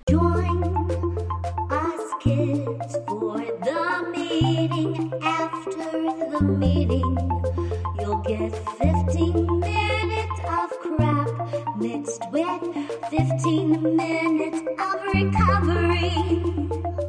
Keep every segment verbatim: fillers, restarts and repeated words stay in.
Join us kids for the meeting. After the meeting, you'll get fifteen minutes of crap mixed with fifteen minutes of recovery.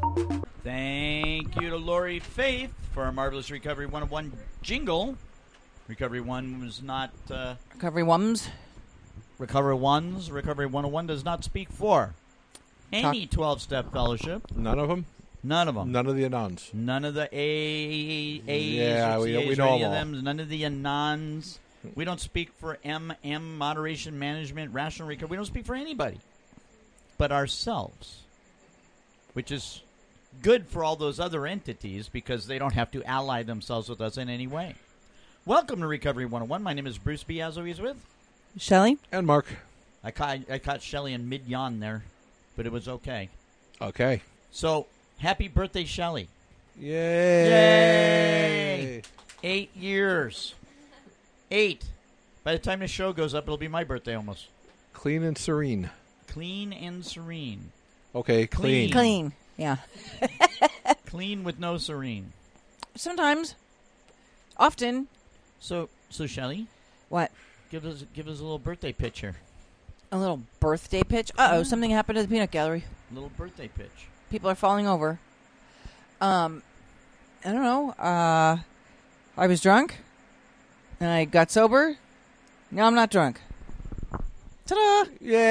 Thank you to Lori Faith for our marvelous Recovery one oh one jingle. Recovery one was not... Uh, Recovery Ones? Recovery Ones. Recovery one oh one does not speak for any twelve-step fellowship. None of them? None of them. None of the Anons. None of the A As Yeah, or we- C As we or know any them of all. them. None of the Anons. We don't speak for M M, Moderation Management, Rational Recovery. We don't speak for anybody but ourselves, which is good for all those other entities because they don't have to ally themselves with us in any way. Welcome to Recovery one oh one. My name is Bruce B. As always with Shelley? And Mark. I caught, I caught Shelley in mid-yawn there, but it was okay. Okay. So, happy birthday, Shelley. Yay! Yay! Eight years. Eight. By the time the show goes up, it'll be my birthday almost. Clean and serene. Clean and serene. Okay, clean. Clean. Yeah. Clean with no serene. Sometimes. Often. So, so Shelley, What? give us give us a little birthday picture. A little birthday pitch? Uh-oh, something happened at the peanut gallery. A little birthday pitch. People are falling over. Um, I don't know. Uh, I was drunk, and I got sober. Now I'm not drunk. Ta-da!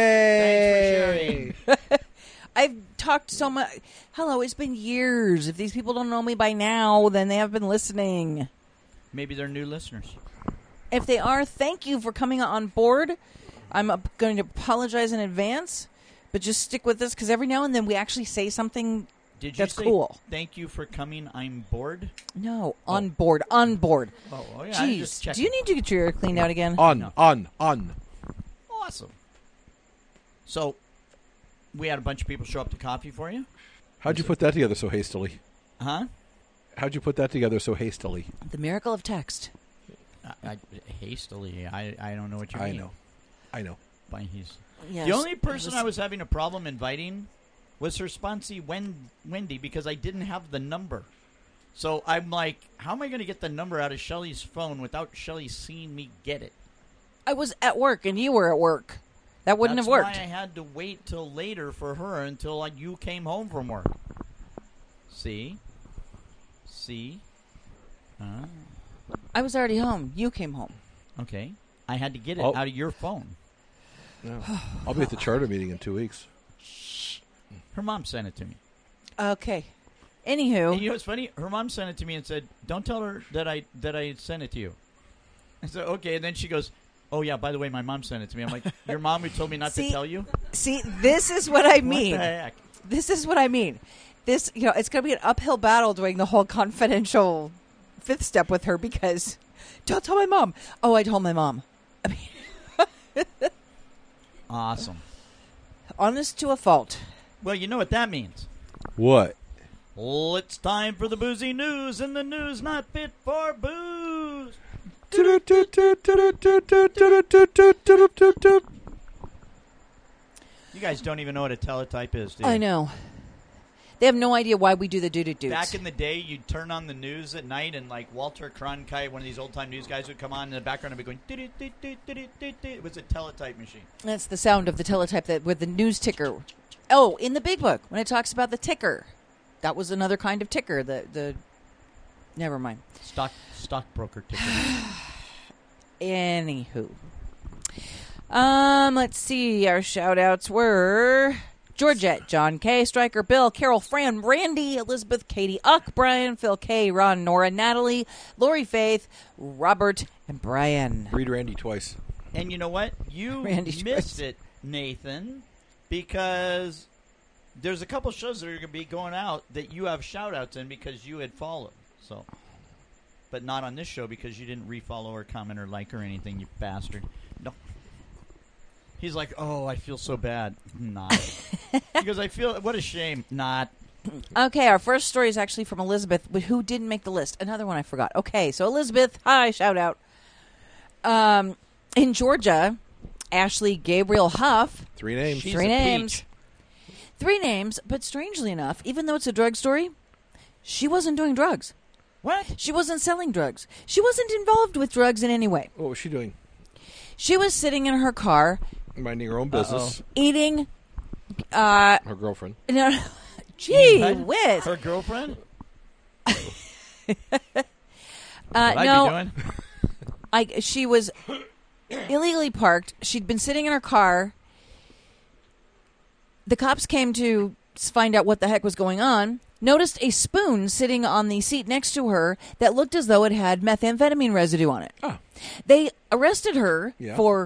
Yay! Thanks for sharing. I've talked so much. Hello, it's been years. If these people don't know me by now, then they have been listening. Maybe they're new listeners. If they are, thank you for coming on board. I'm uh, going to apologize in advance, but just stick with this because every now and then we actually say something Did you that's say cool. Thank you for coming. I'm bored. No, on board, on board. Oh, oh yeah. I'm just Jeez, checking. do you need to get your ear cleaned out again? On, No. on, on. Awesome. So, we had a bunch of people show up to coffee for you. How'd you put that together so hastily? Huh? How'd you put that together so hastily? The miracle of text. I, I, hastily. I, I don't know what you I mean. know. I know. By he's Yes. the only person It was- I was having a problem inviting was her sponsee Wen, Wendy because I didn't have the number. So I'm like, how am I going to get the number out of Shelley's phone without Shelley seeing me get it? I was at work and you were at work. That wouldn't That's have worked. why I had to wait till later for her until like, you came home from work. See? See? Uh, I was already home. You came home. okay. I had to get it Oh. out of your phone. No. I'll be at the charter meeting in two weeks. Her mom sent it to me. Okay. And Anywho, you know what's funny? Her mom sent it to me and said, "Don't tell her that I that I sent it to you." I said, "Okay." And then she goes, "Oh yeah, by the way, my mom sent it to me." I'm like, "Your mom who told me not See- to tell you?" see, this is what I mean. What the heck? This is what I mean. This, you know, it's going to be an uphill battle doing the whole confidential fifth step with her because don't tell my mom. Oh, I told my mom. I mean, Awesome. honest to a fault. Well, you know what that means. What? Well, it's time for the boozy news, and the news not fit for booze. You guys don't even know what a teletype is, do you? I know. They have no idea why we do the doo-doo-doos. Back in the day, you'd turn on the news at night, and like Walter Cronkite, one of these old-time news guys, would come on in the background and be going, "Do-do-do-do-do-do-do." It was a teletype machine. That's the sound of the teletype that with the news ticker. Oh, in the big book when it talks about the ticker, that was another kind of ticker. The the, never mind. Stock stockbroker ticker. Anywho, um, let's see. Our shout outs were Georgette, John K, Stryker, Bill, Carol, Fran, Randy, Elizabeth, Katie, Uck, Brian, Phil K, Ron, Nora, Natalie, Lori, Faith, Robert, and Brian. Read Randy twice. And you know what? You Randy missed Schwartz. it, Nathan, because there's a couple shows that are going to be going out that you have shout-outs in because you had followed. So, but not on this show because you didn't refollow or comment or like or anything, you bastard. No. He's like, oh, I feel so bad. Not. Because I feel, what a shame. Not. Okay, our first story is actually from Elizabeth, but who didn't make the list. Another one I forgot. Okay, so Elizabeth, hi, shout out. Um, in Georgia, Ashley Gabriel Huff, Three names. She's three a names, peach. Three names, but strangely enough, even though it's a drug story, she wasn't doing drugs. What? She wasn't selling drugs. She wasn't involved with drugs in any way. What was she doing? She was sitting in her car Minding her own business. Uh-oh. eating. Uh, Her girlfriend. no, gee What? whiz. Her girlfriend? Uh, What I'd no, be doing? I, she was illegally parked. She'd been sitting in her car. The cops came to find out what the heck was going on. Noticed a spoon sitting on the seat next to her that looked as though it had methamphetamine residue on it. Oh. They arrested her Yeah. for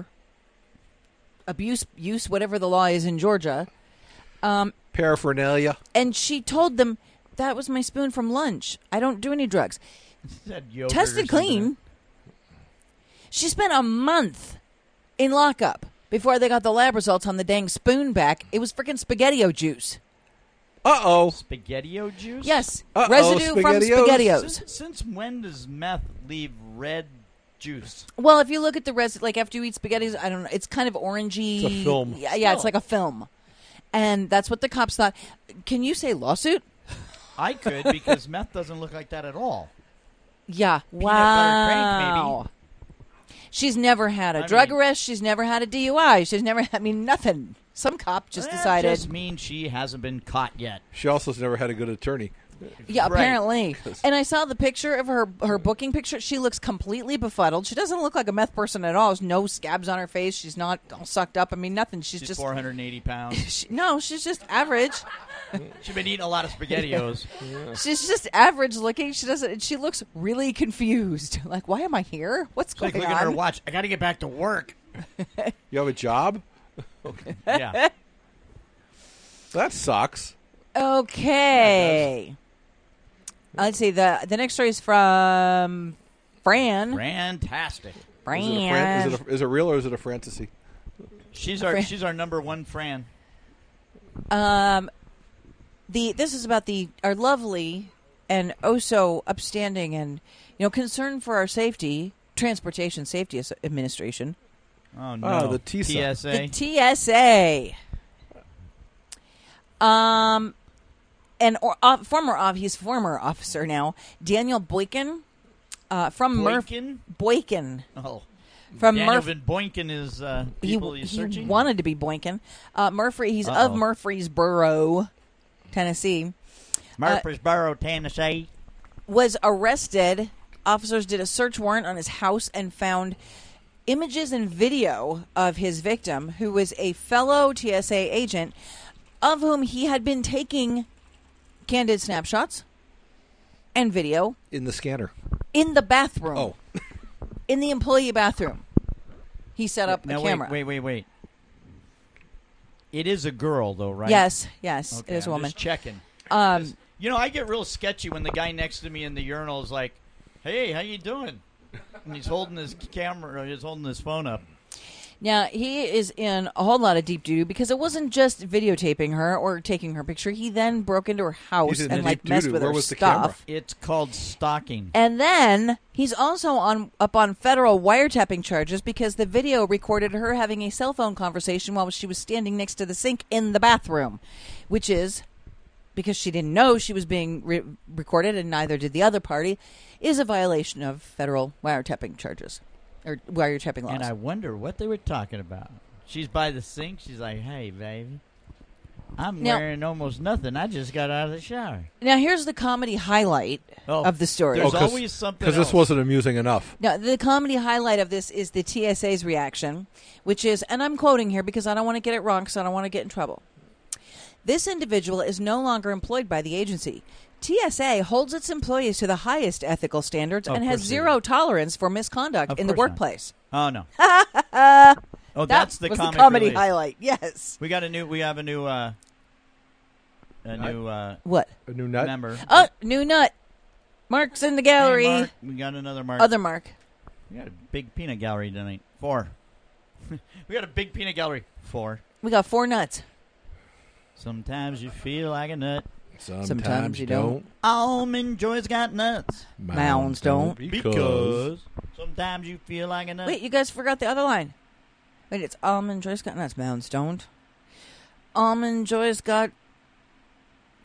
abuse, use, whatever the law is in Georgia. Um, Paraphernalia. and she told them, that was my spoon from lunch. I don't do any drugs. Said yogurt or Tested something. clean. She spent a month in lockup before they got the lab results on the dang spoon back. It was freaking SpaghettiO juice. Uh-oh. SpaghettiO juice? Yes, Uh-oh, residue from SpaghettiOs? SpaghettiOs. Since, since when does meth leave red juice? Well, if you look at the res, like after you eat spaghettis, I don't know, it's kind of orangey. It's a film. Yeah, yeah, it's Still. like a film. And that's what the cops thought. Can you say lawsuit? I could because meth doesn't look like that at all. Yeah. Peanut butter crank, Wow. She's never had a I drug mean- arrest. She's never had a D U I. She's never, I mean, nothing. Some cop just that decided. just means she hasn't been caught yet. She also has never had a good attorney. Yeah, Right. apparently. And I saw the picture of her her booking picture. She looks completely befuddled. She doesn't look like a meth person at all. There's no scabs on her face. She's not all sucked up. I mean, nothing. She's, She's just four hundred eighty pounds. she, no. She's just average. She's been eating a lot of SpaghettiOs. She's just average looking. She doesn't. She looks really confused. Like, why am I here? What's It's like going looking at her on? watch. I got to get back to work. You have a job? Yeah. That sucks. Okay. Let's see. the The next story is from Fran. Fantastic. Fran. Is it, a Fran- is, it a, is it real or is it a fantasy? She's our Fran. she's our number one Fran. Um, the this is about the our lovely and oh so upstanding and you know concern for our safety, Transportation Safety As- Administration, Oh no. Oh, the T S A. T S A. the T S A. Um, and or, uh, former uh, he's former officer now, Daniel Boykin, uh, from Murph Boykin? Boykin Oh. from Daniel Murph. Van Boykin is uh, He, people he's he searching. wanted to be Boykin. Uh, Murphy. He's Uh-oh. of Murfreesboro, Tennessee. Murfreesboro, Tennessee. Was arrested. Officers did a search warrant on his house and found images and video of his victim, who was a fellow T S A agent, of whom he had been taking candid snapshots and video In the scanner. in the bathroom. Oh. In the employee bathroom. He set up now a camera. wait, wait, wait, wait. It is a girl, though, right? Yes, yes, Okay, it is a I'm woman. Just checking. Um, You know, I get real sketchy when the guy next to me in the urinal is like, "Hey, how you doing?" And he's holding his camera, or he's holding his phone up. Now, he is in a whole lot of deep doo because it wasn't just videotaping her or taking her picture. He then broke into her house He's in and the like deep messed doo-doo. with Where her was the camera? stuff. It's called stalking. And then he's also on up on federal wiretapping charges because the video recorded her having a cell phone conversation while she was standing next to the sink in the bathroom, which is because she didn't know she was being re- recorded, and neither did the other party, is a violation of federal wiretapping charges or wiretapping laws. And I wonder what they were talking about. She's by the sink. She's like, "Hey, baby, I'm Now- wearing almost nothing. I just got out of the shower." Now, here's the comedy highlight Oh, of the story. There's Oh, 'cause- always something Because this else. wasn't amusing enough. Now, the comedy highlight of this is the T S A's reaction, which is, and I'm quoting here because I don't want to get it wrong because I don't want to get in trouble. This individual is no longer employed by the agency. T S A holds its employees to the highest ethical standards Of and has course they zero tolerance for misconduct Of in the course not. workplace. Oh no. oh, That that's the was comic the comedy relief. highlight. Yes. We got a new. We have a new. Uh, a new uh, What? A new nut? member. Oh, new nut. Mark's in the gallery. Hey, Mark. We got another Mark. Other Mark. We got a big peanut gallery tonight. Four. We got a big peanut gallery. Four. We got four nuts. Sometimes you feel like a nut. Sometimes, Sometimes you don't. Almond Joy's got nuts. Mounds don't. Because. sometimes you feel like a nut. Wait, you guys forgot the other line. Wait, it's Almond Joy's got nuts. Mounds don't. Almond Joy's got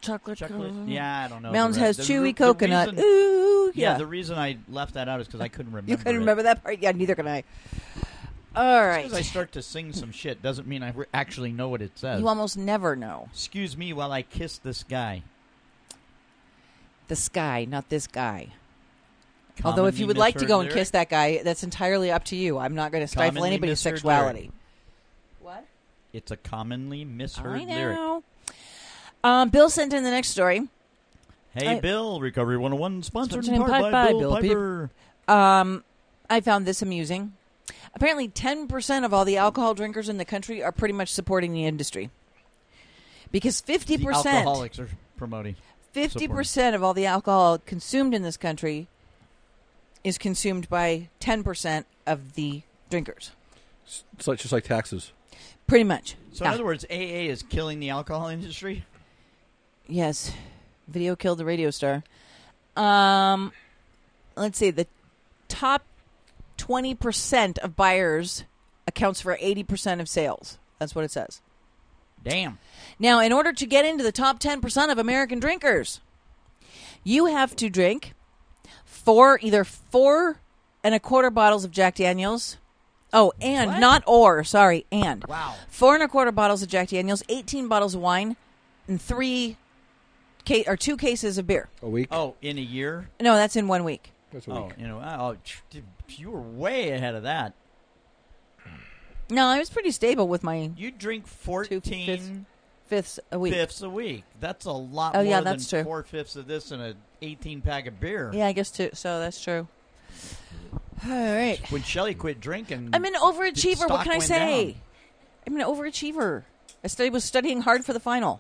chocolate. Chocolate. co- Yeah, I don't know. Mounds The re- has the chewy re- the coconut. reason- Ooh, yeah. yeah. The reason I left that out is because I couldn't remember. you couldn't it. remember that part? Yeah, neither can I. All Just right. 'cause I start to sing some shit doesn't mean I re- actually know what it says. You almost never know. Excuse me while I kiss this guy. The sky, not this guy. Although if you Commonly would like to go misheard and lyric. kiss that guy, that's entirely up to you. I'm not going to stifle Commonly anybody's misheard sexuality. What? It's a commonly misheard I lyric. know. Um, Bill sent in the next story. Hey, I- Bill, Recovery one oh one, sponsored Sponsored in in part part by, by Bill, Bill Piper. Um, I found this amusing. Apparently, ten percent of all the alcohol drinkers in the country are pretty much supporting the industry. Because fifty The percent, alcoholics are promoting. fifty percent of all the alcohol consumed in this country is consumed by ten percent of the drinkers. It's like, just like taxes. Pretty much. So, Yeah. in other words, A A is killing the alcohol industry? Yes. Video killed the radio star. Um, let's see. The top twenty percent of buyers accounts for eighty percent of sales. That's what it says. Damn. Now, in order to get into the top ten percent of American drinkers, you have to drink four, either four and a quarter bottles of Jack Daniels. Oh, and What? not or, sorry, and. Wow. Four and a quarter bottles of Jack Daniels, eighteen bottles of wine, and three ca- or two cases of beer. A week? Oh, in a year? No, that's in one week. That's a Oh, week. you know, oh, you were way ahead of that. No, I was pretty stable with my You drink fifths. fourteen fifths a week. fifths a week. That's a lot Oh, more yeah, than that's true. four fifths of this and a eighteen pack of beer. Yeah, I guess too. So that's true. All right. When Shelly quit drinking, I'm an overachiever. What stock can I went say? down. I'm an overachiever. I study, was studying hard for the final.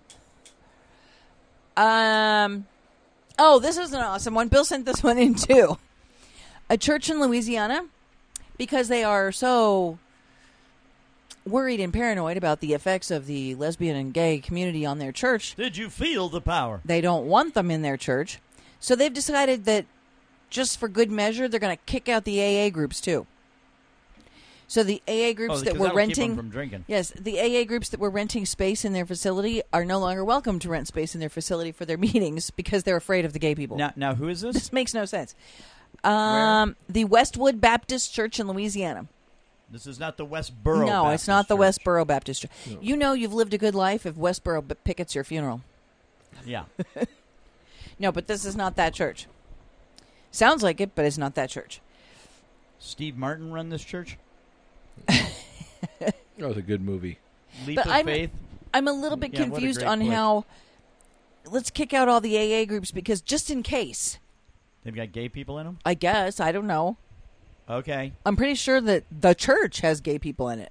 Um. Oh, this is an awesome one. Bill sent this one in too. A church in Louisiana, because they are so worried and paranoid about the effects of the lesbian and gay community on their church, Did you feel the power? they don't want them in their church. So they've decided that just for good measure, they're going to kick out the A A groups too. So the A A groups Oh, that because were that'll keep 'em renting from drinking. Yes, the A A groups that were renting space in their facility are no longer welcome to rent space in their facility for their meetings because they're afraid of the gay people. Now, now who is this? This makes no sense. Um, the Westwood Baptist Church in Louisiana. This is not the Westboro. no, Baptist it's not the Church. Westboro Baptist Church. You know you've lived a good life if Westboro b- pickets your funeral. Yeah. No, but this is not that church. Sounds like it, but it's not that church. Steve Martin run this church? That was a good movie. Leap But of I'm- Faith? I'm a little bit Yeah, what a confused great on flick. how. Let's kick out all the A A groups because just in case, They've got gay people in them? I guess, I don't know. Okay. I'm pretty sure that the church has gay people in it.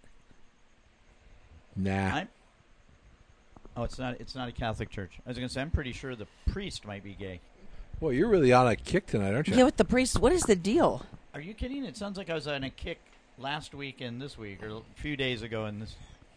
Nah. I, oh, it's not It's not a Catholic church. I was going to say, I'm pretty sure the priest might be gay. Well, you're really on a kick tonight, aren't you? Yeah, with the priest, what is the deal? Are you kidding? It sounds like I was on a kick last week and this week, or a few days ago and this.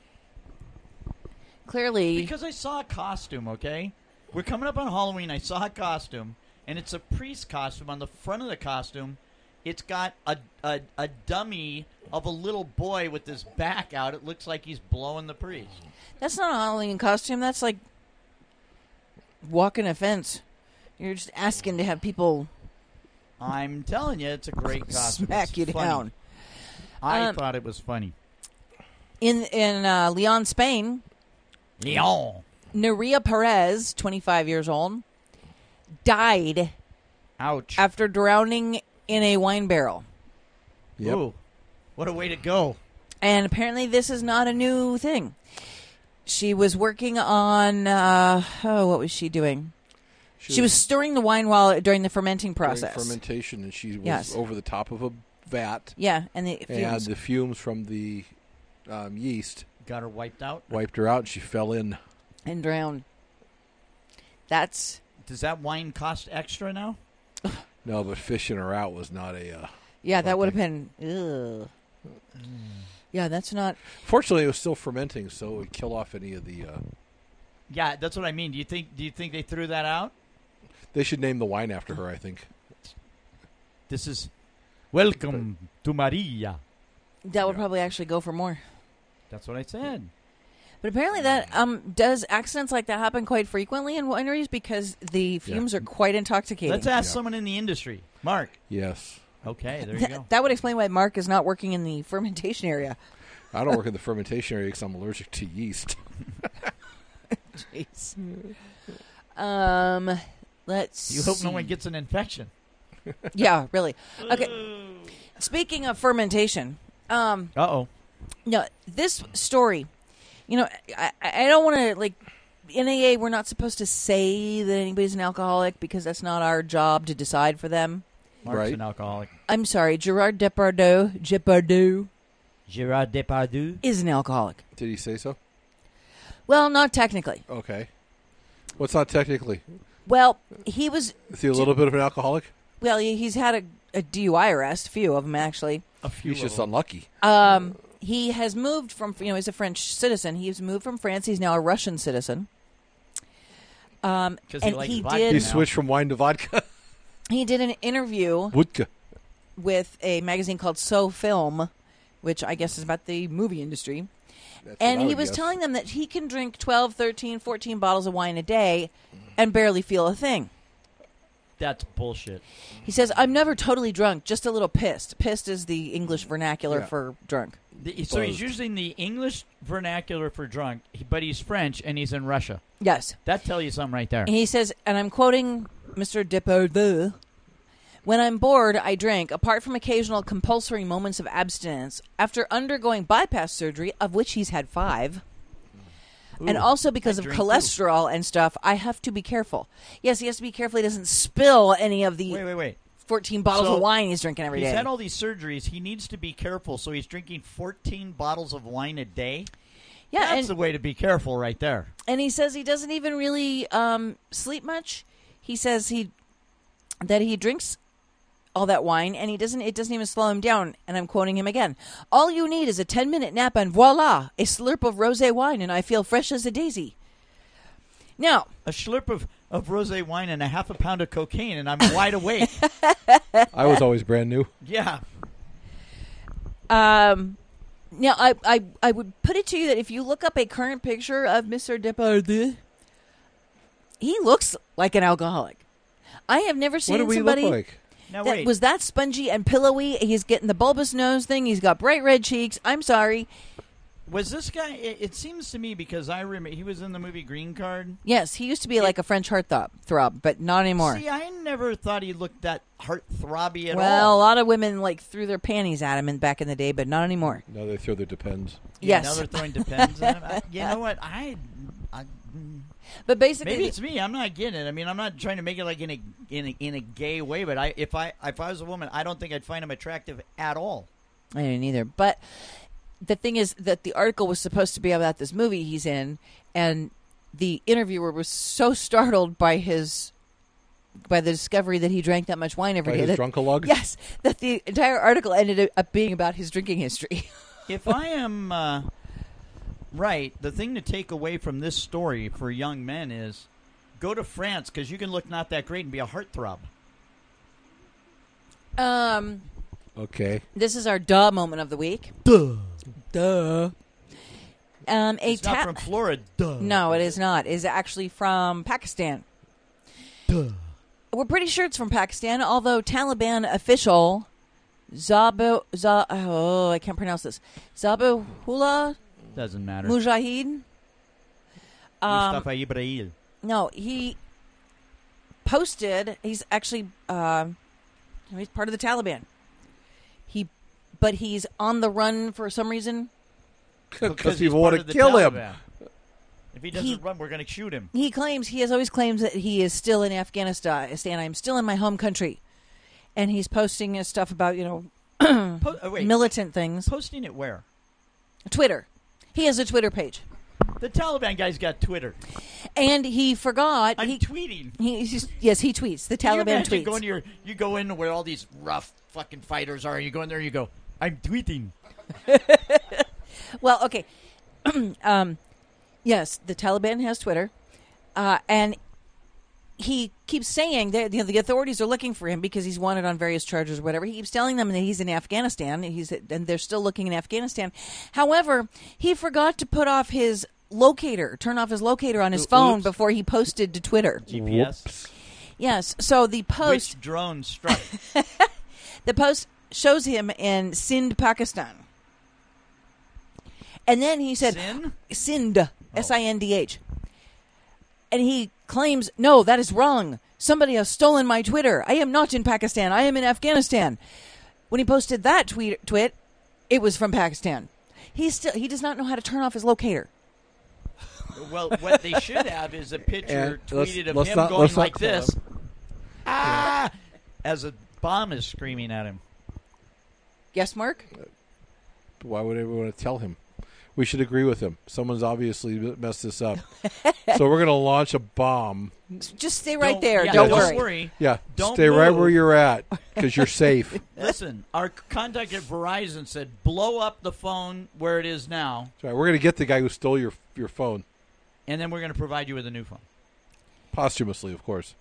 Clearly, Because I saw a costume, okay? We're coming up on Halloween. I saw a costume, and it's a priest costume. On the front of the costume, it's got a, a, a dummy of a little boy with his back out. It looks like he's blowing the priest. that's not a Halloween costume. That's like walking a fence. You're just asking to have people I'm telling you, it's a great costume. smack It's you funny. down. I Um, thought it was funny. In in uh, Leon, Spain, Leon. Nerea Perez, twenty-five years old, died Ouch. after drowning in a wine barrel. Yep. Ooh, what a way to go. And apparently this is not a new thing. She was working on, uh, oh, what was she doing? She, was stirring the wine while during the fermenting during process. fermentation, and she was Yes. over the top of a vat, Yeah, and the and fumes. the fumes from the um, yeast Got her wiped out. wiped her out, and she fell in. and drowned. That's Does that wine cost extra now? No, but fishing her out was not a. Uh, yeah, that would have Okay. been. Ugh. Yeah, that's not. fortunately, it was still fermenting, so it would kill off any of the. Uh, Yeah, that's what I mean. Do you think? Do you think they threw that out? they should name the wine after her, I think. This is welcome to Maria. That would Yeah. probably actually go for more. That's what I said. But apparently that um, does accidents like that happen quite frequently in wineries because the fumes are quite intoxicating. Let's ask Yeah. someone in the industry. Mark. Yes. Okay, there you Th- go. that would explain why Mark is not working in the fermentation area. I don't work in the fermentation area because I'm allergic to yeast. Jeez. Um, let's. You hope see. no one gets an infection. Yeah, really. Okay. Speaking of fermentation, um, Uh-oh. no, this story. You know, I, I don't want to like. N A A, we're not supposed to say that anybody's an alcoholic because that's not our job to decide for them. Mark's Right. an alcoholic. I'm sorry, Gerard Depardieu, Depardieu Gerard Depardieu. is an alcoholic. Did he say so? Well, not technically. Okay. What's not technically? Well, he was. Is he a little bit of an alcoholic? Well, he- he's had a, a D U I arrest, a few of them actually. A few He's of just them. unlucky. Um, he has moved from, you know, he's a French citizen. He's moved from France. He's now a Russian citizen. Um, 'Cause he and likes he vodka did He now. switched from wine to vodka. he did an interview Vodka. with a magazine called So Film, which I guess is about the movie industry. That's what And I he would was guess. telling them that he can drink twelve, thirteen, fourteen bottles of wine a day and barely feel a thing. That's bullshit. He says, I'm never totally drunk, just a little pissed. Pissed is the English vernacular Yeah. for drunk. The, so he's Buzzed. using the English vernacular for drunk, but he's French and he's in Russia. Yes. That tell you something right there. And he says, and I'm quoting Mister Depardieu, when I'm bored, I drink, apart from occasional compulsory moments of abstinence. After undergoing bypass surgery, of which he's had five, and Ooh, also because I of drink too. cholesterol and stuff, I have to be careful. Yes, he has to be careful he doesn't spill any of the Wait, wait, wait. fourteen bottles So, of wine he's drinking every He's day. had all these surgeries. He needs to be careful, so he's drinking fourteen bottles of wine a day. yeah, That's and, the way to be careful right there. and he says he doesn't even really um, sleep much. He says he that he drinks all that wine and he doesn't it doesn't even slow him down, and I'm quoting him again. All you need is a ten minute nap and voila, a slurp of rosé wine and I feel fresh as a daisy. Now, A slurp of, of rosé wine and a half a pound of cocaine, and I'm wide awake. I was always brand new. Yeah. um now I, I I would put it to you that if you look up a current picture of Mister Depardieu, he looks like an alcoholic. I have never seen What do we somebody look like? Now that wait. was that spongy and pillowy. He's getting the bulbous nose thing. He's got bright red cheeks. I'm sorry. Was this guy? It, it seems to me because I remember he was in the movie Green Card. Yes, he used to be like a French heartthrob, throb, but not anymore. See, I never thought he looked that heartthrobby at well, all. a lot of women like threw their panties at him in, back in the day, but not anymore. Now they throw their depends. Yeah, Yes. Now they're throwing depends. at him. I, you know what? I, I But basically, maybe it's me. I'm not getting it. I mean, I'm not trying to make it like in a in a, in a gay way. But I, if I if I was a woman, I don't think I'd find him attractive at all. I didn't either. But the thing is that the article was supposed to be about this movie he's in, and the interviewer was so startled by his by the discovery that he drank that much wine every By day. his that, drunkalog? yes, that the entire article ended up being about his drinking history. If I am uh, right, the thing to take away from this story for young men is go to France because you can look not that great and be a heartthrob. um. Okay. This is our duh moment of the week. Duh. Duh. Um, a It's not ta- from Florida. Duh. No, it is not. It is actually from Pakistan. Duh. We're pretty sure it's from Pakistan, although Taliban official Zabu Za oh, I can't pronounce this. Zabihullah Doesn't matter. Mujahid. Um, Mustafa Ibrahim. no, he posted. He's actually uh, he's part of the Taliban. He, but he's on the run for some reason. Because he's people part want to of the kill him. Taliban. If he doesn't He- run, we're going to shoot him. He claims he has always claims that he is still in Afghanistan. I'm still in my home country, and he's posting his stuff about you know Po- oh, wait, militant things. posting it where? Twitter. He has a Twitter page, The Taliban guy's got Twitter. and he forgot. I'm he, tweeting. he he's just, yes, he tweets. The Can you Taliban imagine tweets. going to your, you go in where all these rough fucking fighters are, and you go in there and you go, I'm tweeting. Well, okay. um, yes, the Taliban has Twitter, uh, and he keeps saying that you know, the authorities are looking for him because he's wanted on various charges or whatever. He keeps telling them that he's in Afghanistan. He's and they're still looking in Afghanistan. However, he forgot to put off his locator, turn off his locator on his Oops. phone before he posted to Twitter. G P S. Whoops. Yes. So the post, Which drone struck? the post shows him in Sindh, Pakistan. And then he said, Sin? Sindh, S I N D H. And he claims, no, that is wrong. Somebody has stolen my Twitter. I am not in Pakistan. I am in Afghanistan. When he posted that tweet, twit, it was from Pakistan. He still he does not know how to turn off his locator. Well, what they should have is a picture And let's- tweeted of let's him not- going let's not like call this. him. Ah! As a bomb is screaming at him. Yes, Mark? Why would anyone want to tell him? We should agree with him. Someone's obviously messed this up. So we're going to launch a bomb. Just stay right Don't- there. yeah, don't, don't worry. worry. Yeah, Don't stay right move. where you're at because you're safe. Listen, our contact at Verizon said blow up the phone where it is now, Sorry, we're going to get the guy who stole your your phone and then we're going to provide you with a new phone. posthumously, of course.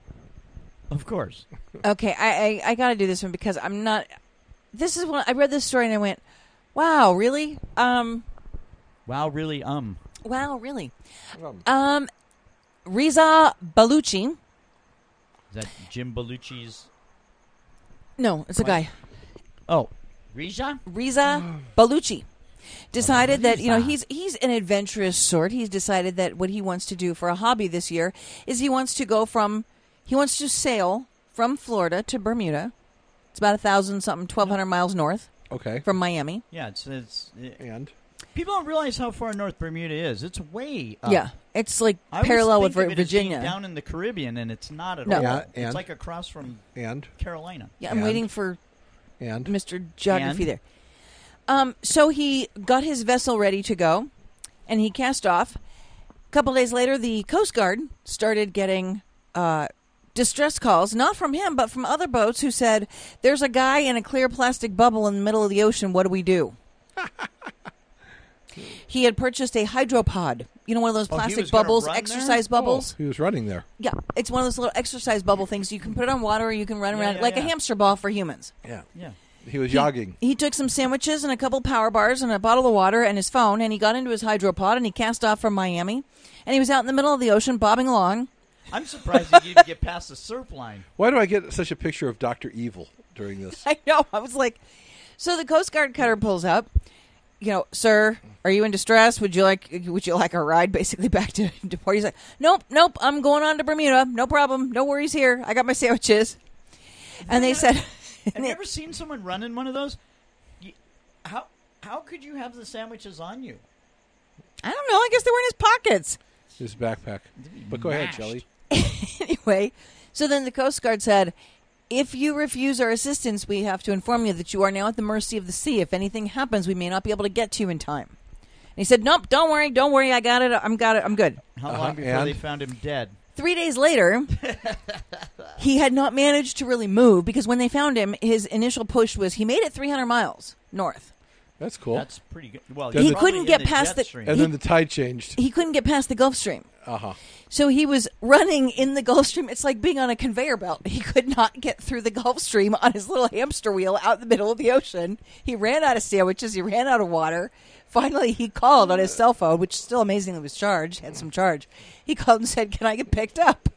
Of course. Okay, I, I, I got to do this one because I'm not. This is when I read this story and I went, wow, really? Um, Wow, really? Um. wow, really? Um, Um, Riza Baluchi. Is that Jim Belushi's? No, it's a What? guy. Oh, Rija? Riza Baluchi decided that you know Riza. he's he's an adventurous sort. He's decided that what he wants to do for a hobby this year is he wants to go from he wants to sail from Florida to Bermuda. It's about a thousand something, twelve hundred miles north okay. from Miami. Yeah, it's, it's it, And people don't realize how far north Bermuda is. It's way up. Yeah, it's like I always parallel with think of it as being Virginia. down in the Caribbean, and it's not at No. all. Yeah, it's and- like across from and Carolina. Yeah, I'm And? waiting for and Mister Geography And? there. Um, so he got his vessel ready to go, and he cast off. A couple days later, the Coast Guard started getting uh, distress calls, not from him, but from other boats who said, there's a guy in a clear plastic bubble in the middle of the ocean. What do we do? He had purchased a hydropod. You know, one of those Oh, he plastic was gonna bubbles, run there? exercise bubbles? oh, he was running there. Yeah, it's one of those little exercise bubble things. You can put it on water or you can run Yeah, around yeah, like a yeah. hamster ball for humans. Yeah, Yeah. he was He- jogging. He took some sandwiches and a couple power bars and a bottle of water and his phone, and he got into his hydropod and he cast off from Miami. And he was out in the middle of the ocean bobbing along. I'm surprised he could get past the surf line. Why do I get such a picture of Doctor Evil during this? I know. I was like, so the Coast Guard cutter pulls up. You know, sir, are you in distress? Would you like would you like a ride basically back to, to port? He's like, nope, nope, I'm going on to Bermuda. No problem. No worries here. I got my sandwiches. And they said, Have you ever seen someone run in one of those? You, how how could you have the sandwiches on you? I don't know. I guess they were in his pockets. His backpack. But go ahead, Mashed. Shelley. Anyway, so then the Coast Guard said, if you refuse our assistance, we have to inform you that you are now at the mercy of the sea. If anything happens, we may not be able to get to you in time. And he said, nope, don't worry, don't worry, I got it, I'm got it, I'm good. How Uh-huh, long before and? they found him dead? Three days later, he had not managed to really move because when they found him, his initial push was he made it three hundred miles north. That's cool. That's pretty good. Well, He he's probably couldn't in get the past jet the- stream. and he- then the tide changed. He couldn't get past the Gulf Stream. Uh huh. So he was running in the Gulf Stream. It's like being on a conveyor belt. He could not get through the Gulf Stream on his little hamster wheel out in the middle of the ocean. He ran out of sandwiches. He ran out of water. Finally, he called on his cell phone, which still amazingly was charged, had some charge. He called and said, can I get picked up?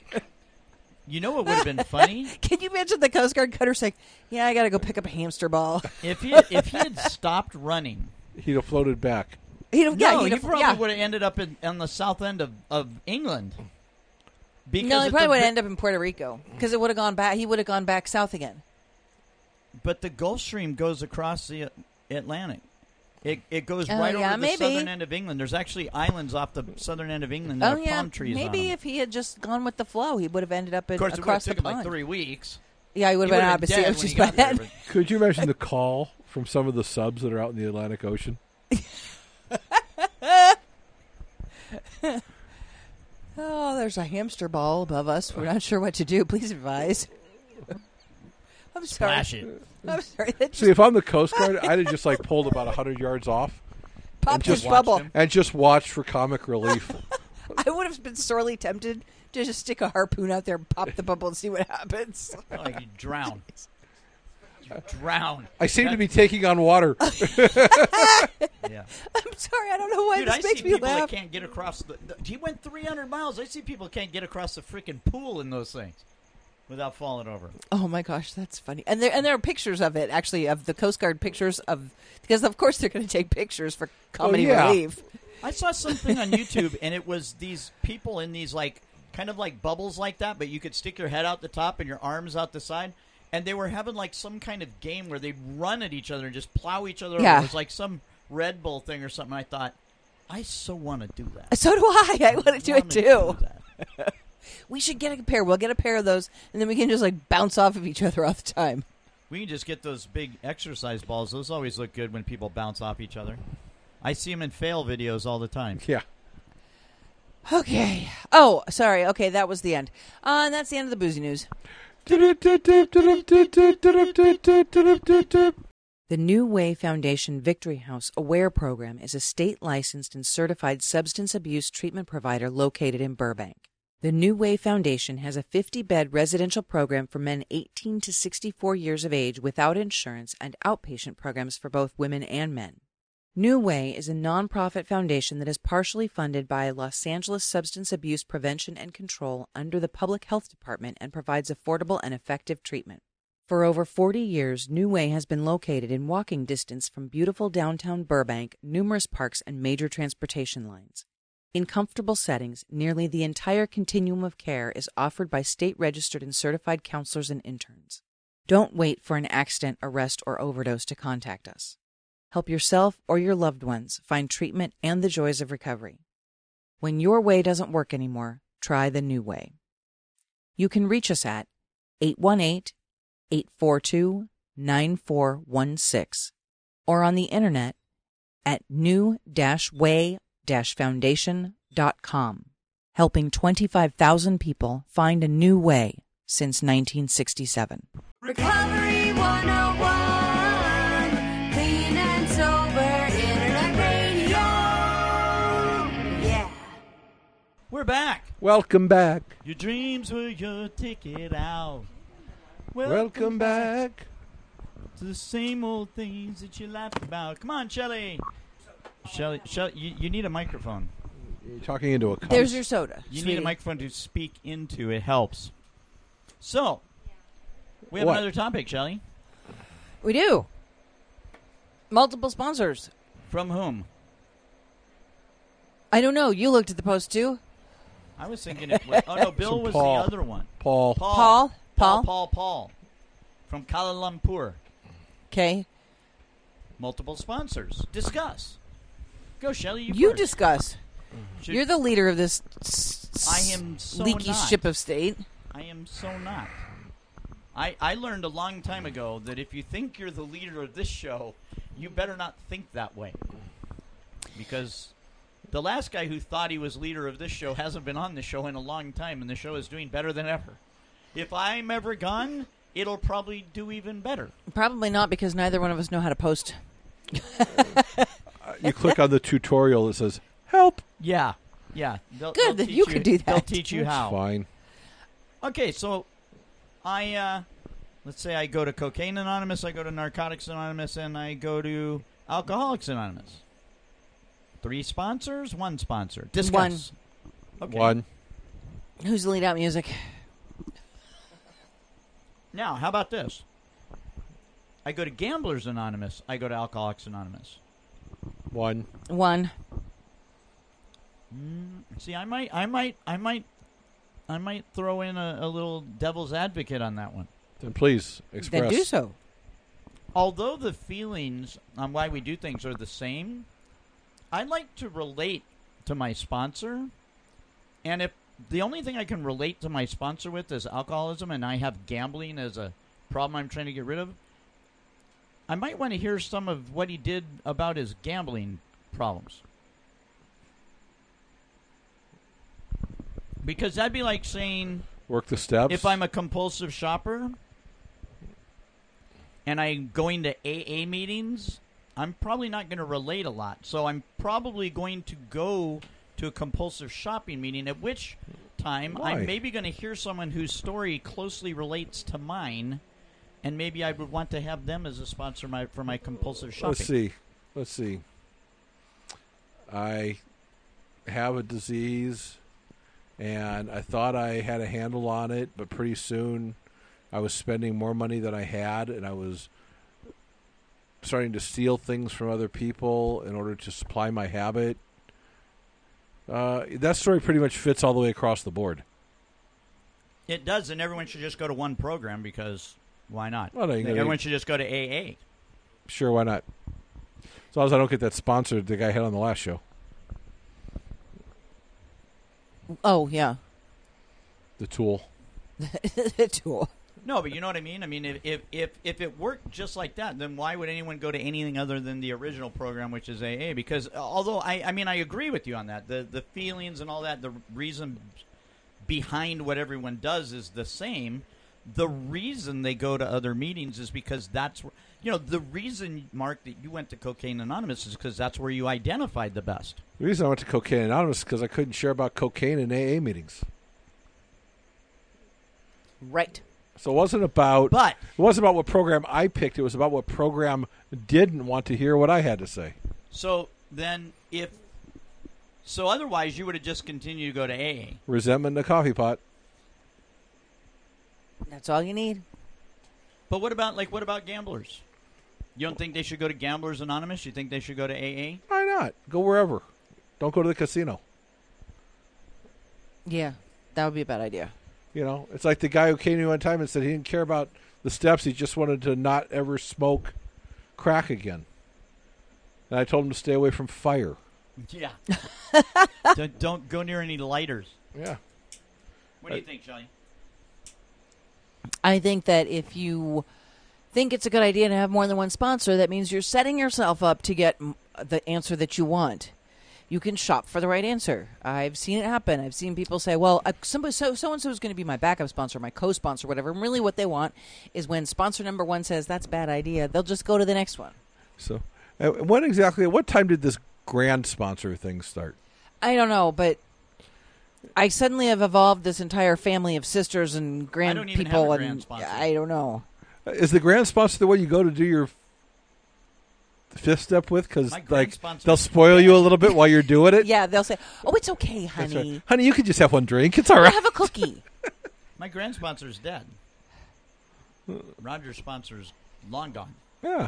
You know what would have been funny Can you imagine the Coast Guard cutter saying, yeah, I got to go pick up a hamster ball? if he if he had stopped running. He'd have floated back. He'd have, yeah, no, he'd he have, probably yeah. would have ended up in, on the south end of, of England. Because No, he at probably the would vi- end up in Puerto Rico because it would have gone back. He would have gone back south again. But the Gulf Stream goes across the Atlantic. It it goes Oh, right yeah, over the maybe. southern end of England. There's actually islands off the southern end of England that Oh have yeah, palm trees on maybe them. if he had just gone with the flow, he would have ended up in, Of course, it would have across the taken like pond. three weeks. Yeah, he would He have been would out have of been dead when sandwiches he by got there, then. but- Could you imagine the call from some of the subs that are out in the Atlantic Ocean? Oh, there's a hamster ball above us. We're not sure what to do. Please advise. I'm sorry. Splash it. I'm sorry. That See, just if I'm the Coast Guard, I'd have just like pulled about a hundred yards off popped just his watched bubble. him. and just watched for comic relief. I would have been sorely tempted to just stick a harpoon out there and pop the bubble and see what happens. Like you drown. drown. I seem to be taking on water. Yeah. I'm sorry, I don't know why Dude, this I makes see me people laugh. that can't get across the, the. He went three hundred miles. I see people can't get across the freaking pool in those things without falling over. Oh my gosh, that's funny. And there and there are pictures of it, actually, of the Coast Guard pictures of, because of course they're going to take pictures for comedy yeah. relief. I saw something on YouTube, and it was these people in these like kind of like bubbles like that, but you could stick your head out the top and your arms out the side. And they were having like some kind of game where they run at each other and just plow each other Yeah. over. It was like some Red Bull thing or something. I thought, I so want to do that. So do I. I want to do it wanna too. do that. We should get a pair. We'll get a pair of those, and then we can just like bounce off of each other all the time. We can just get those big exercise balls. Those always look good when people bounce off each other. I see them in fail videos all the time. Yeah. Okay. Oh, sorry. Okay, that was the end. Uh, and that's the end of the boozy news. The New Way Foundation Victory House Aware Program is a state-licensed and certified substance abuse treatment provider located in Burbank. The New Way Foundation has a fifty-bed residential program for men eighteen to sixty-four years of age without insurance and outpatient programs for both women and men. New Way is a nonprofit foundation that is partially funded by Los Angeles Substance Abuse Prevention and Control under the Public Health Department and provides affordable and effective treatment. For over forty years, New Way has been located in walking distance from beautiful downtown Burbank, numerous parks, and major transportation lines. In comfortable settings, nearly the entire continuum of care is offered by state-registered and certified counselors and interns. Don't wait for an accident, arrest, or overdose to contact us. Help yourself or your loved ones find treatment and the joys of recovery. When your way doesn't work anymore, try the New Way. You can reach us at eight one eight, eight four two, nine four one six or on the internet at new way foundation dot com, helping twenty-five thousand people find a new way since nineteen sixty-seven. Recovery one oh one, clean and sober internet radio. Yeah. We're back. Welcome back. Your dreams were your ticket out. Welcome back. to the same old things that you laughed about. Come on, Shelly. Shelly, Shelly you, you need a microphone. You're talking into a cup. There's your soda. You sweetie. need a microphone to speak into. It helps. So, we have What? another topic, Shelly. We do. Multiple sponsors. From whom? I don't know. You looked at the post too. I was thinking it was... Oh, no, Bill From was Paul. the other one. Paul. Paul. Paul? Paul, Paul? Paul, Paul. From Kuala Lumpur. Okay. Multiple sponsors. Discuss. Go, Shelly. You, You first. discuss. Should- You're the leader of this s- I am so leaky not. ship of state. I am so not. I, I learned a long time ago that if you think you're the leader of this show, you better not think that way. Because the last guy who thought he was leader of this show hasn't been on the show in a long time, and the show is doing better than ever. If I'm ever gone, it'll probably do even better. Probably not, because neither one of us know how to post. Uh, you click on the tutorial that says, help. Yeah, yeah. They'll, Good, they'll that teach you could do They'll that. teach you That's how. fine. Okay, so I, uh, let's say I go to Cocaine Anonymous, I go to Narcotics Anonymous, and I go to Alcoholics Anonymous. Three sponsors, one sponsor. Discuss. One. Okay. One. Who's the lead out music? Now, how about this? I go to Gamblers Anonymous, I go to Alcoholics Anonymous. One. One. Mm, see, I might, I might, I might, I might throw in a, a little devil's advocate on that one. Then please express. Then do so. Although the feelings on why we do things are the same, I like to relate to my sponsor. And if the only thing I can relate to my sponsor with is alcoholism, and I have gambling as a problem I'm trying to get rid of, I might want to hear some of what he did about his gambling problems. Because that'd be like saying, Work the steps. if I'm a compulsive shopper and I'm going to A A meetings, I'm probably not going to relate a lot. So I'm probably going to go to a compulsive shopping meeting, at which time Why? I'm maybe going to hear someone whose story closely relates to mine, and maybe I would want to have them as a sponsor my, for my compulsive shopping. Let's see. Let's see. I have a disease, and I thought I had a handle on it, but pretty soon I was spending more money than I had, and I was starting to steal things from other people in order to supply my habit. Uh, that story pretty much fits all the way across the board. It does, and everyone should just go to one program because why not? Well, no, you gotta- Everyone should just go to A A. Sure, why not? As long as I don't get that sponsor the guy had on the last show. Oh, yeah. The Tool. The Tool. No, but you know what I mean? I mean, if, if, if, if it worked just like that, then why would anyone go to anything other than the original program, which is A A? Because uh, although, I, I mean, I agree with you on that. The, the feelings and all that, the reason behind what everyone does is the same. The reason they go to other meetings is because that's, where, you know, the reason, Mark, that you went to Cocaine Anonymous is because that's where you identified the best. The reason I went to Cocaine Anonymous is because I couldn't share about cocaine in A A meetings. Right. So it wasn't about But it wasn't about what program I picked. It was about what program didn't want to hear what I had to say. so then if so, otherwise you would have just continued to go to A A. Resentment in a coffee pot. That's all you need. But what about like what about gamblers? You don't think they should go to Gamblers Anonymous? You think they should go to A A? Why not? Go wherever. Don't go to the casino. Yeah, that would be a bad idea. You know, it's like the guy who came to me one time and said he didn't care about the steps. He just wanted to not ever smoke crack again. And I told him to stay away from fire. Yeah. don't, don't go near any lighters. Yeah. What do you Uh, think, Shelley? I think that if you think it's a good idea to have more than one sponsor, that means you're setting yourself up to get m- the answer that you want. You can shop for the right answer. I've seen it happen. I've seen people say, well, uh, somebody, so, so-and-so is going to be my backup sponsor, my co-sponsor, whatever. And really what they want is when sponsor number one says, that's a bad idea, they'll just go to the next one. So, uh, when exactly, what time did this grand sponsor thing start? I don't know, but I suddenly have evolved this entire family of sisters and grand don't even people. have a and grand sponsor. I don't know. Uh, Is the grand sponsor the one you go to do your fifth step with? Because My grand like sponsor- they'll spoil you a little bit while you're doing it. Yeah, they'll say, oh, it's okay, That's honey. right. Honey, you can just have one drink. It's all I'll right. have a cookie. My grand sponsor's dead. Roger's sponsor's long gone. Yeah.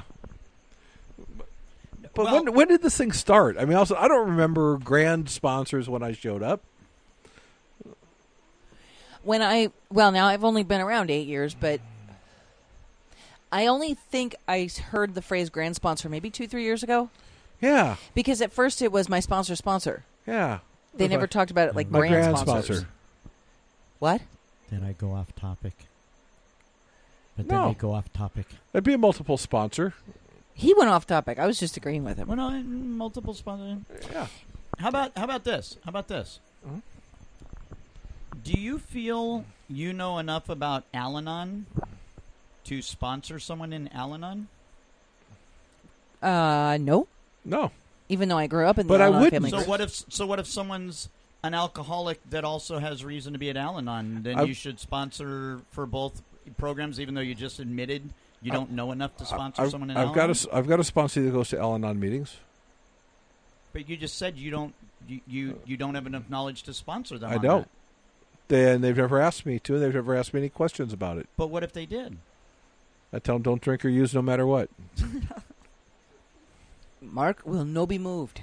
But Well- when when did this thing start? I mean, also I don't remember grand sponsors when I showed up. When I, well, now I've only been around eight years, but I only think I heard the phrase grand sponsor maybe two, three years ago. Yeah, Because at first it was my sponsor sponsor. yeah. They That's never my- talked about it like my grand, grand sponsors. sponsor. What? Did I go off topic? But No. did I go off topic? That'd be a multiple sponsor. He went off topic. I was just agreeing with him. Well, no, multiple sponsors. Yeah. How about how about this? How about this? Mhm. Do you feel you know enough about Al-Anon to sponsor someone in Al-Anon? Uh, no. No. Even though I grew up in the But I Al-Anon wouldn't. family. So group. what if so what if someone's an alcoholic that also has reason to be at Al-Anon? Then I've- you should sponsor for both programs, even though you just admitted you don't know enough to sponsor I've, someone in I've Al-Anon. got a s- I've got a sponsor that goes to Al-Anon meetings. But you just said you don't you, you, you don't have enough knowledge to sponsor them. I on don't. that. Then they've never asked me to, and they've never asked me any questions about it. But what if they did? I tell them don't drink or use no matter what. Mark will no be moved.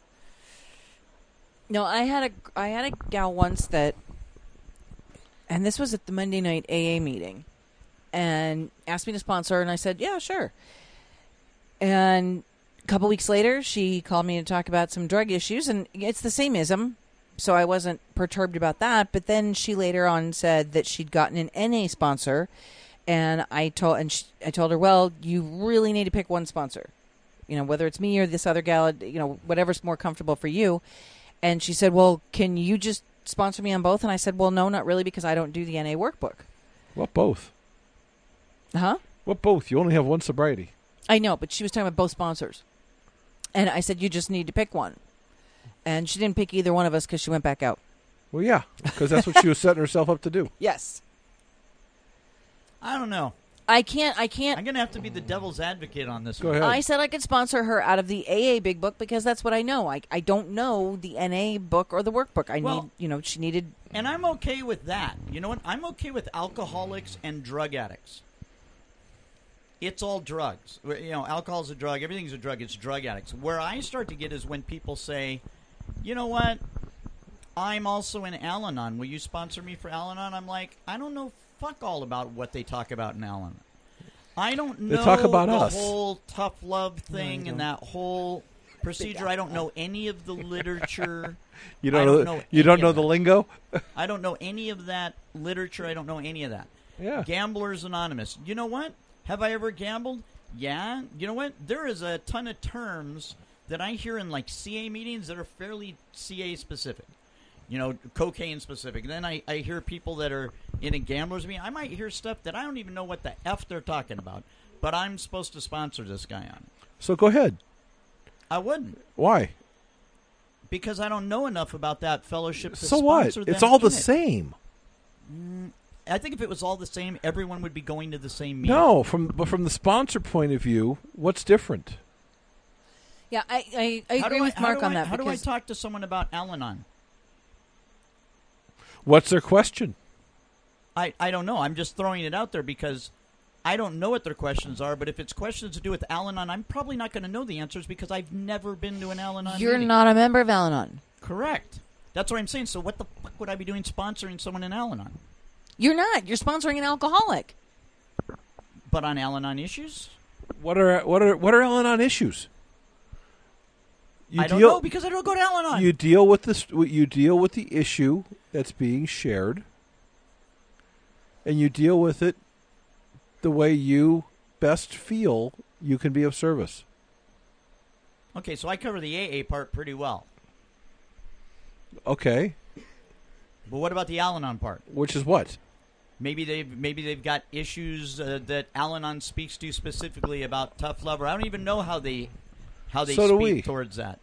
No, I had a I had a gal once that, and this was at the Monday night A A meeting, and asked me to sponsor, and I said, yeah, sure. And a couple weeks later, she called me to talk about some drug issues, and it's the same ism, so I wasn't perturbed about that. But then she later on said that she'd gotten an N A sponsor, and I told and she, I told her, well, you really need to pick one sponsor. You know, whether it's me or this other gal, you know, whatever's more comfortable for you. And she said, well, can you just sponsor me on both? And I said, well, no, not really, because I don't do the N A workbook. What both? Huh? What both? You only have one sobriety. I know, but she was talking about both sponsors. And I said, you just need to pick one. And she didn't pick either one of us because she went back out. Well, yeah, because that's what she was setting herself up to do. Yes. I don't know. I can't. I can't. I'm going to have to be the devil's advocate on this Go one. ahead. I said I could sponsor her out of the A A Big Book because that's what I know. I I don't know the N A book or the workbook. I Well- need, you know, she needed. And I'm okay with that. You know what? I'm okay with alcoholics and drug addicts. It's all drugs. You know, alcohol's a drug. Everything's a drug. It's drug addicts. Where I start to get is when people say, you know what? I'm also in Al-Anon. Will you sponsor me for Al-Anon? I'm like, I don't know fuck all about what they talk about in Al-Anon. I don't know They talk about the us. whole tough love thing and that whole procedure. I don't know any of the literature. You don't I know. don't know you any don't know of the that. lingo. I don't know any of that literature. I don't know any of that. Yeah. Gamblers Anonymous. You know what? Have I ever gambled? Yeah. You know what? There is a ton of terms that I hear in like C A meetings that are fairly C A specific. You know, cocaine specific. Then I, I hear people that are in a gambler's meeting. I might hear stuff that I don't even know what the F they're talking about. But I'm supposed to sponsor this guy on it. So go ahead. I wouldn't. Why? Because I don't know enough about that fellowship to So what? sponsor them It's all the in it. same. I think if it was all the same, everyone would be going to the same meeting. No, from but from the sponsor point of view, what's different? Yeah, I I, I How agree do I- with how Mark do on I- that How do I because talk to someone about Al-Anon? What's their question? I, I don't know. I'm just throwing it out there because I don't know what their questions are. But if it's questions to do with Al-Anon, I'm probably not going to know the answers because I've never been to an Al-Anon you're meeting. not a member of Al-Anon. Correct. That's what I'm saying. So what the fuck would I be doing sponsoring someone in Al-Anon? You're not. You're sponsoring an alcoholic. But on Al-Anon issues? What are what are what are Al-Anon issues? You I don't deal, know because I don't go to Al-Anon. You deal with this. You deal with the issue that's being shared, and you deal with it the way you best feel you can be of service. Okay, so I cover the A A part pretty well. Okay, But what about the Al-Anon part? which is what? Maybe they've maybe they've got issues uh, that Al-Anon speaks to specifically about tough love. Or I don't even know how they how they So do speak we. towards that.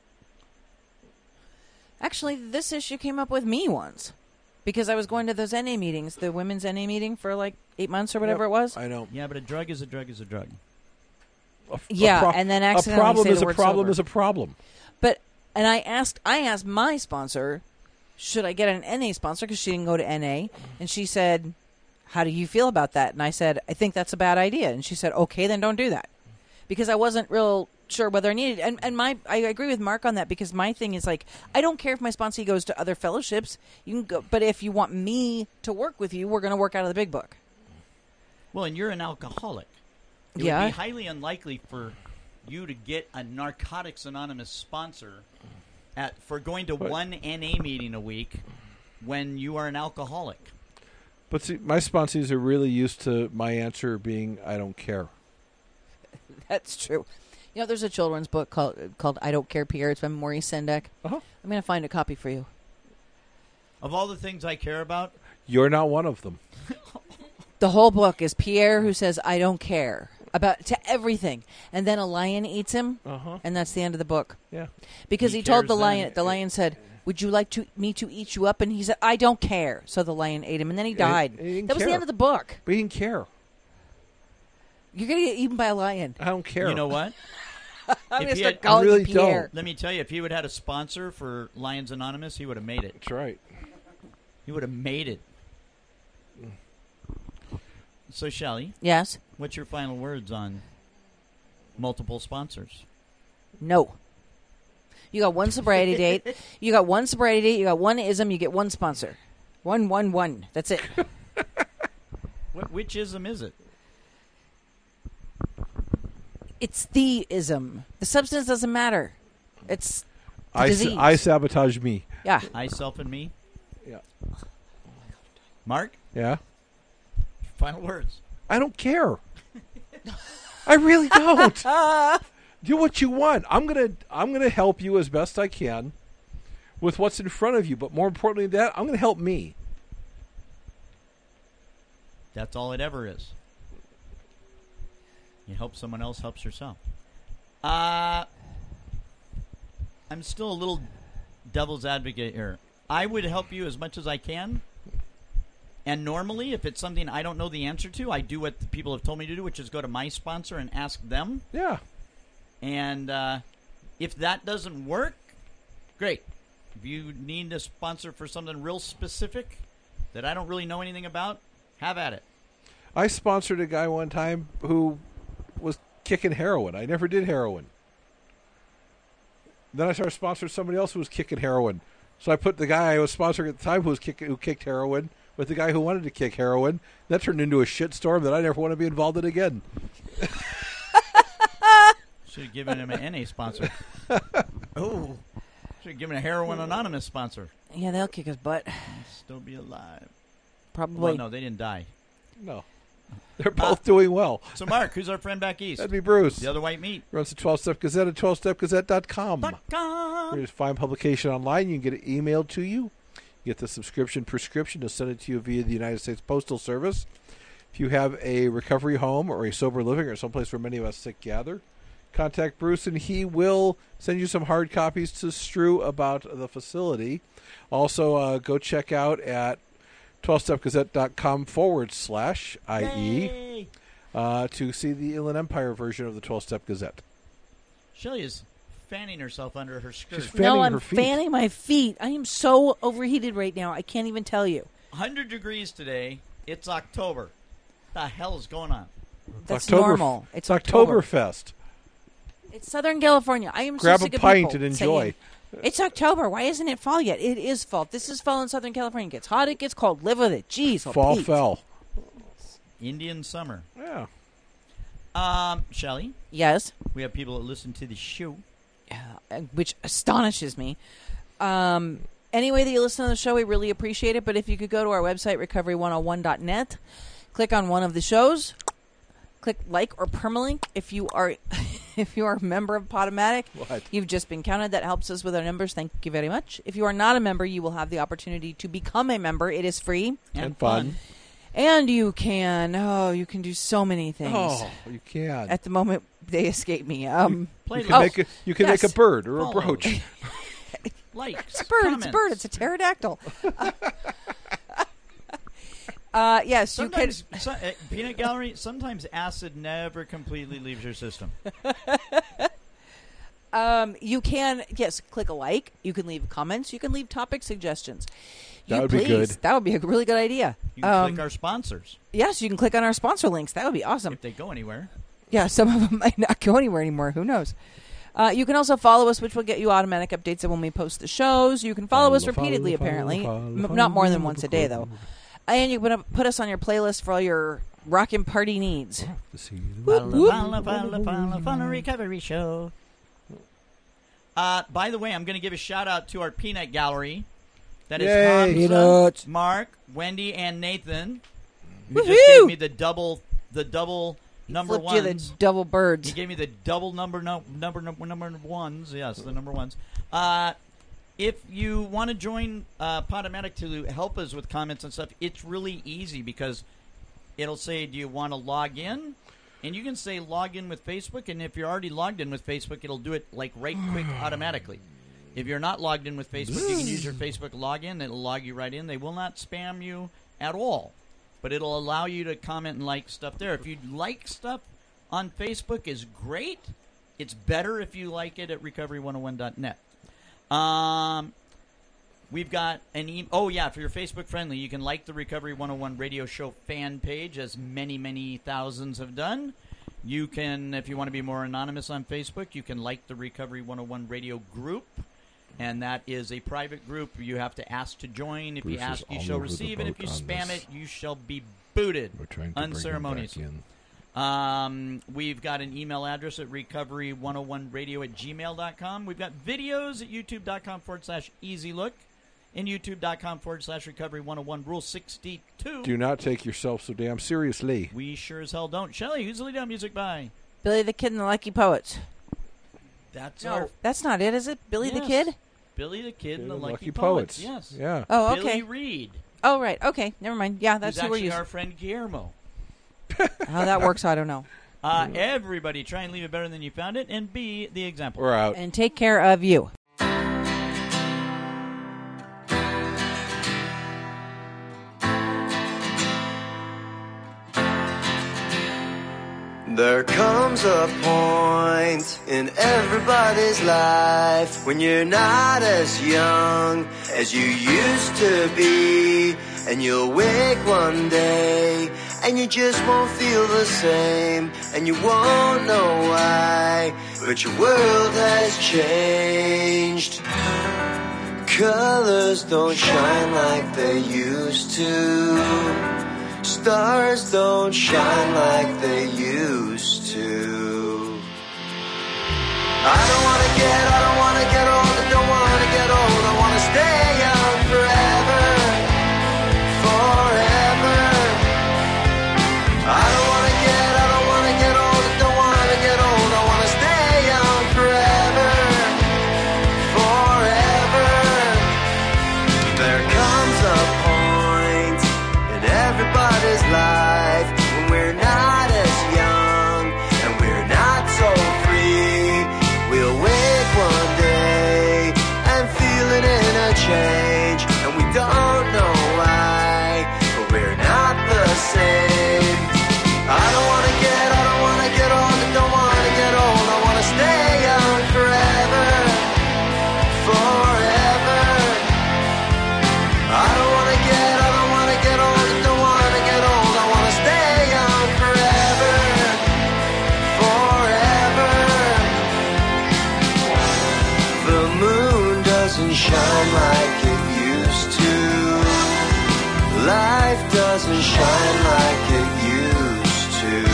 Actually, this issue came up with me once because I was going to those N A meetings, the women's N A meeting for like eight months or whatever Yep, it was. I know. Yeah, but a drug is a drug is a drug. A, a Yeah, pro- and then a accidentally problem say is the a word problem sober. is a problem. But and I asked I asked my sponsor, should I get an N A sponsor because she didn't go to N A, and she said, "How do you feel about that?" And I said, "I think that's a bad idea." And she said, "Okay, then don't do that," because I wasn't real sure whether I needed. And and my I agree with Mark on that because my thing is like I don't care if my sponsee goes to other fellowships. You can go, but if you want me to work with you, we're going to work out of the big book. Well, and you're an alcoholic. It Yeah. would be highly unlikely for you to get a Narcotics Anonymous sponsor at for going to But- one N A meeting a week when you are an alcoholic. But see, my sponsees are really used to my answer being, "I don't care." That's true. You know, there's a children's book called called I Don't Care, Pierre. It's by Maurice Sendak. Uh-huh. I'm going to find a copy for you. Of all the things I care about, You're not one of them. The whole book is Pierre who says, I don't care about to everything. And then a lion eats him, Uh-huh. and that's the end of the book. Yeah. Because He he, told the cares lion, then. the lion said, would you like to me to eat you up? And he said, I don't care. So the lion ate him, and then he died. he didn't that was care. the end of the book. But he didn't care. You're going to get eaten by a lion. I don't care. you know what? I'm If going to he start had- calling I really you Pierre. don't. Let me tell you, if he would have had a sponsor for Lions Anonymous, he would have made it. That's right. He would have made it. So, Shelley, Yes? what's your final words on multiple sponsors? No. You got one sobriety date. You got one sobriety date. You got one ism. You get one sponsor. One, one, one. That's it. What, which ism is it? It's the ism. The substance doesn't matter. It's the I, s- disease. I sabotage me. yeah. I, self, and me? Yeah. Mark, Yeah. final words. I don't care. I really don't. Do what you want. I'm gonna I'm gonna help you as best I can with what's in front of you. But more importantly than that, I'm gonna help me. That's all it ever is. You help someone else, helps yourself. Uh, I'm still a little devil's advocate here. I would help you as much as I can, And normally, if it's something I don't know the answer to, I do what the people have told me to do, which is go to my sponsor and ask them. Yeah. And uh, if that doesn't work, great. If you need a sponsor for something real specific that I don't really know anything about, have at it. I sponsored a guy one time who was kicking heroin. I never did heroin. Then I started sponsoring somebody else who was kicking heroin. So I put the guy I was sponsoring at the time who was kick, who kicked heroin with the guy who wanted to kick heroin. That turned into a shitstorm that I never want to be involved in again. Should have given him an N A sponsor. Oh. Should have given a Heroin Anonymous sponsor. Yeah, they'll kick his butt. He'll still be alive. Probably. Well, no, they didn't die. No. They're both doing well. So, Mark, who's our friend back east? That'd be Bruce. The other white meat. Runs the twelve-Step Gazette at twelve step gazette dot com. .com. There's fine publication online. You can get it emailed to you. You get the subscription prescription to send it to you via the United States Postal Service. If you have a recovery home or a sober living or someplace where many of us sick gather, contact Bruce and he will send you some hard copies to strew about the facility. Also, uh, go check out at twelve step gazette dot com forward slash I E Yay. uh, to see the Inland Empire version of the twelve-Step Gazette. Shelly is fanning herself under her skirt. She's fanning no, her I'm feet. fanning my feet. I am so overheated right now. I can't even tell you. one hundred degrees today. It's October. What the hell is going on? That's October- normal. It's October. Oktoberfest. It's Southern California. I am Grab so a sick of pint people and enjoy. saying, it's October. Why isn't it fall yet? It is fall. This is fall in Southern California. It gets hot. It gets cold. Live with it. Jeez. oh, Fall Pete. fell. Indian summer. Yeah. Um, Shelly, Yes. we have people that listen to the show. Uh, which astonishes me. Um, anyway, that you listen to the show, we really appreciate it. But if you could go to our website, recovery one oh one dot net, click on one of the shows, click like or permalink if you are if you are a member of Podomatic. What? You've just been counted. That helps us with our numbers. Thank you very much. If you are not a member, you will have the opportunity to become a member. It is free. And, And fun. And you can, oh, you can do so many things. Oh, you can. At the moment, they escape me. Um, Play You the can, Oh, make, a, you can yes. make a bird or a Follow. brooch. likes. It's a bird. comments. It's a bird. It's a pterodactyl. uh, yes, you can. Sometimes, so, uh, peanut gallery. Sometimes acid never completely leaves your system. Um, you can. Yes, click a like. You can leave comments. You can leave topic suggestions. That You would be please. good. That would be a really good idea. You can Um, click our sponsors yes, you can click on our sponsor links. That would be awesome. if they go anywhere. Yeah, some of them might not go anywhere anymore. Who knows? Uh, you can also follow us, which will get you automatic updates of when we post the shows. You can follow us Follow, repeatedly, follow, apparently. follow, M- follow, not more than follow, once a day, follow. though. And you can put, put us on your playlist for all your rockin' party needs. Whoop, whoop. Follow, follow, follow, follow, recovery show. Uh, by the way, I'm going to give a shout out to our peanut gallery. That is Yay. Hamza, Peanuts. Mark, Wendy, and Nathan. Who just Woohoo. gave me the double, the double number Flipped you the ones. double birds. He gave me the double number no, number number number ones. Yes, the number ones. Uh, if you want to join uh, Podomatic to help us with comments and stuff, it's really easy because it'll say, "Do you want to log in?" And you can say log in with Facebook, and if you're already logged in with Facebook, it'll do it like right quick automatically. If you're not logged in with Facebook, you can use your Facebook login. It'll log you right in. They will not spam you at all, but it'll allow you to comment and like stuff there. If you like stuff on Facebook, is great. It's better if you like it at recovery one oh one dot net. Um, we've got an e- oh yeah, for your Facebook friendly, you can like the Recovery one oh one Radio Show fan page, as many many thousands have done. You can, if you want to be more anonymous on Facebook, you can like the Recovery one oh one Radio group. And that is a private group. You have to ask to join. If Bruce you is ask, you all shall over the receive. And if boat you on spam this. it, you shall be booted. We're trying to bring him Unceremoniously. back in. Um, we've got an email address at recovery one oh one radio at gmail dot com. We've got videos at youtube.com forward slash easy look and youtube.com forward slash recovery 101 rule sixty-two. Do not take yourself so damn seriously. We sure as hell don't. Shelley, who's the lead on music by? Billy the Kid and the Lucky Poets. That's No, our that's not it, is it? Billy the Yes. Kid? Billy the Kid and the Lucky, Lucky Poets. Poets. Yes. Yeah. Oh, Billy okay. Reed. Oh, right. Okay. Never mind. Yeah, that's who's who we're actually using. our friend Guillermo. How that works, I don't know. Uh, everybody, try and leave it better than you found it, and be the example. We're out. And take care of you. There comes a point in everybody's life when you're not as young as you used to be, and you'll wake one day and you just won't feel the same, and you won't know why, but your world has changed. Colors don't shine like they used to. Stars don't shine like they used to. I don't wanna get, I don't wanna get old, I don't wanna get old, I wanna stay young forever, forever. I don't wanna get, I don't wanna get old, I don't wanna get old, I wanna stay young forever, forever. There comes a point in everybody's life when we're not as young and we're not so free. We'll wake one day and feel an inner change, and we don't know why, but we're not the same. I don't wanna get, I don't wanna get old, I don't wanna get old, I wanna stay young forever, forever. I don't wanna get, I don't wanna get old, I don't wanna get old, I wanna stay young forever, forever. The moon doesn't shine like it used to. Life doesn't shine like it used to.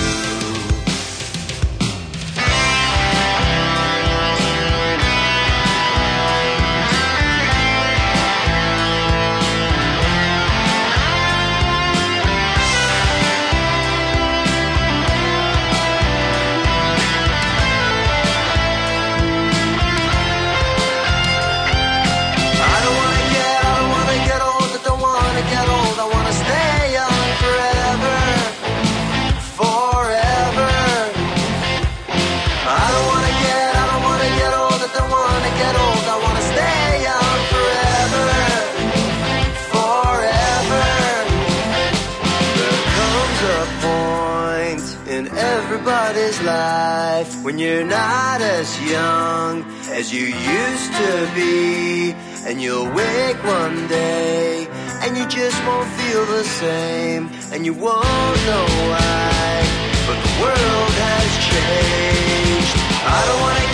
I don't wanna get, I don't wanna get old, I don't wanna get old, I wanna stay young forever, forever. I don't wanna get, I don't wanna get old, I don't wanna get old, I wanna stay young forever, forever. There comes a point in everybody's life when you're not as young as you used to be, and you'll wake one day and you just won't feel the same, and you won't know why, but the world has changed. I don't wanna